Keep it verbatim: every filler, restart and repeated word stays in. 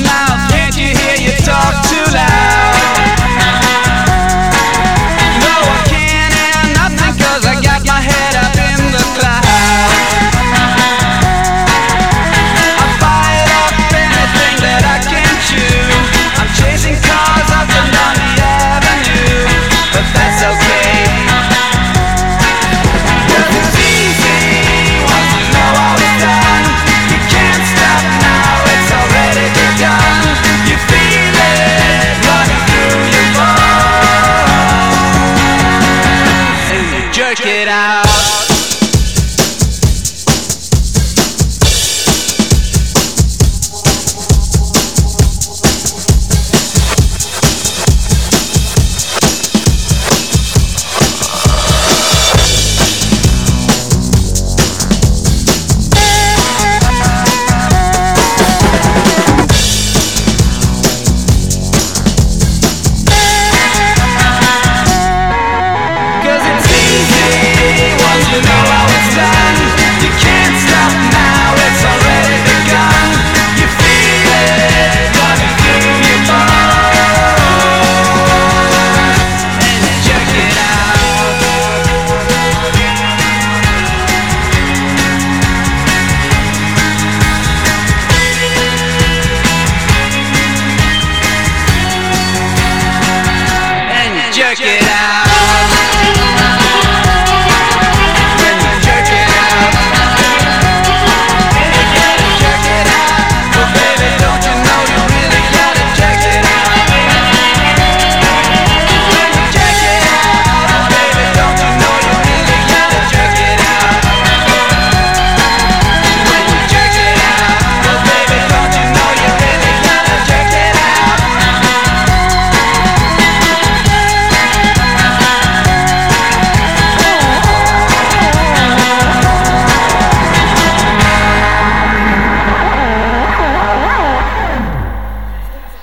mouth. Can't you hear you talk too loud? No, I can't hear nothing 'cause I got my head up in the clouds. I bite up anything that I can chew. I'm chasing cars up and down the avenue, but that's okay. 'Cause it's easy once you know how it's done. You can't stop now, it's already begun. You feel it running through your bones, and you jerk it out. Jerk it